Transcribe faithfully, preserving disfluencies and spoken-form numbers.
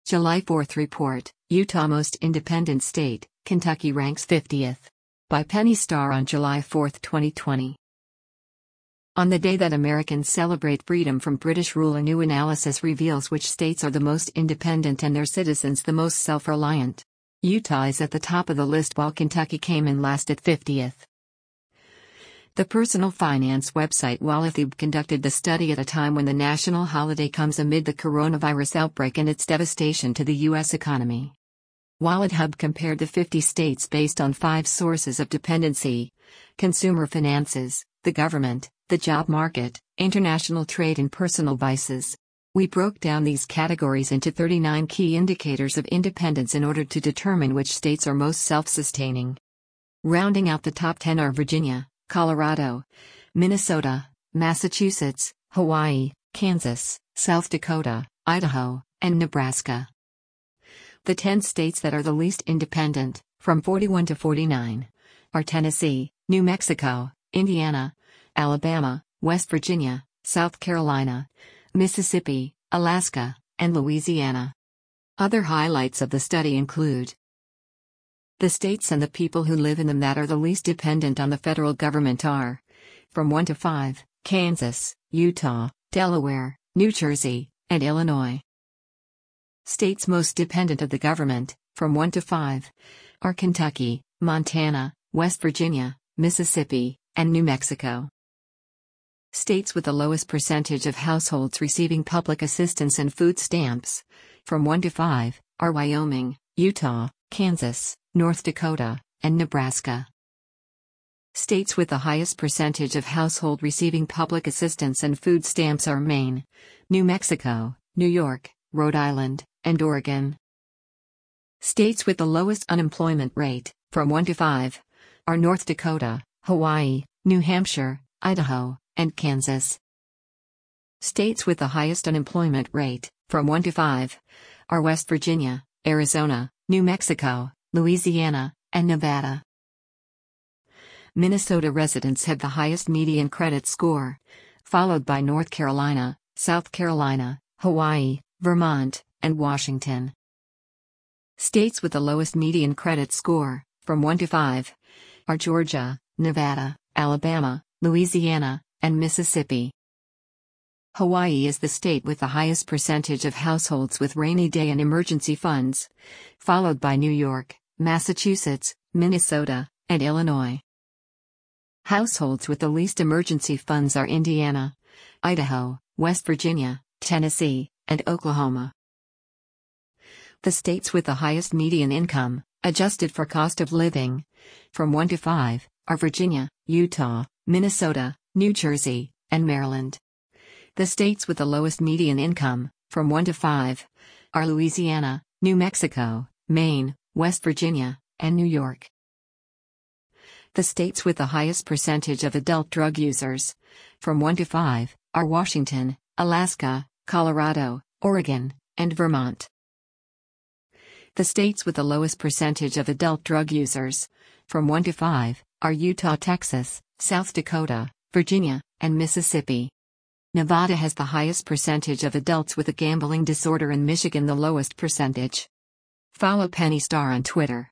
July fourth report, Utah most independent state, Kentucky ranks fiftieth. By Penny Starr on July fourth, twenty twenty. On the day that Americans celebrate freedom from British rule, a new analysis reveals which states are the most independent and their citizens the most self-reliant. Utah is at the top of the list while Kentucky came in last at fiftieth. The personal finance website Wallethube conducted the study at a time when the national holiday comes amid the coronavirus outbreak and its devastation to the U S economy. WalletHub compared the fifty states based on five sources of dependency: consumer finances, the government, the job market, international trade, and personal vices. We broke down these categories into thirty-nine key indicators of independence in order to determine which states are most self-sustaining. Rounding out the top ten are Virginia, Colorado, Minnesota, Massachusetts, Hawaii, Kansas, South Dakota, Idaho, and Nebraska. The ten states that are the least independent, from forty-one to forty-nine, are Tennessee, New Mexico, Indiana, Alabama, West Virginia, South Carolina, Mississippi, Alaska, and Louisiana. Other highlights of the study include the states and the people who live in them that are the least dependent on the federal government are, from one to five, Kansas, Utah, Delaware, New Jersey, and Illinois. States most dependent of the government, from one to five, are Kentucky, Montana, West Virginia, Mississippi, and New Mexico. States with the lowest percentage of households receiving public assistance and food stamps, from one to five, are Wyoming, Utah, Kansas, North Dakota, and Nebraska. States with the highest percentage of household receiving public assistance and food stamps are Maine, New Mexico, New York, Rhode Island, and Oregon. States with the lowest unemployment rate, from one to five, are North Dakota, Hawaii, New Hampshire, Idaho, and Kansas. States with the highest unemployment rate, from one to five, are West Virginia, Arizona, New Mexico, Louisiana, and Nevada. Minnesota residents have the highest median credit score, followed by North Carolina, South Carolina, Hawaii, Vermont, and Washington. States with the lowest median credit score, from one to five, are Georgia, Nevada, Alabama, Louisiana, and Mississippi. Hawaii is the state with the highest percentage of households with rainy day and emergency funds, followed by New York, Massachusetts, Minnesota, and Illinois. Households with the least emergency funds are Indiana, Idaho, West Virginia, Tennessee, and Oklahoma. The states with the highest median income, adjusted for cost of living, from one to five, are Virginia, Utah, Minnesota, New Jersey, and Maryland. The states with the lowest median income, from one to five, are Louisiana, New Mexico, Maine, West Virginia, and New York. The states with the highest percentage of adult drug users, from one to five, are Washington, Alaska, Colorado, Oregon, and Vermont. The states with the lowest percentage of adult drug users, from one to five, are Utah, Texas, South Dakota, Virginia, and Mississippi. Nevada has the highest percentage of adults with a gambling disorder and Michigan the lowest percentage. Follow Penny Starr on Twitter.